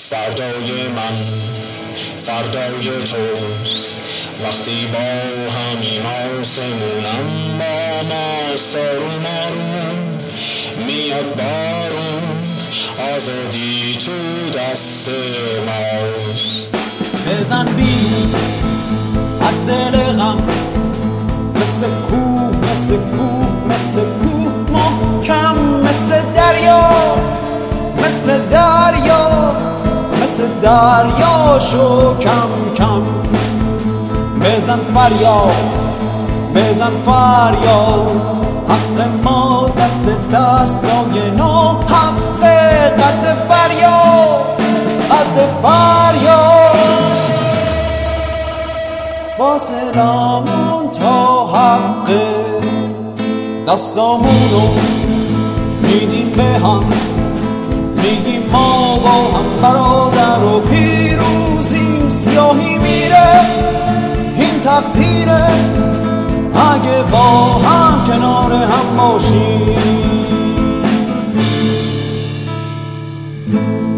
فردای من فردای توست، وقتی با همین آسمونم با ماستار و مارونم میاد بارون، آزادی تو دست ماست. بزن بیرون از دل غم، مثل کوه مثل کوه مثل کوه محکم، مثل دریا مثل دریا مثل دریا شو کم کم. بزن فریاد بزن فریاد، حق ما دست دستای نو، حق قد فریاد قد فریاد. فاصلمون تا حق دستامونو میدیم به هم، میگیم ما با هم برادر و پیروزیم. سیاهی میره این تقدیره، اگه با هم کنار هم باشیم.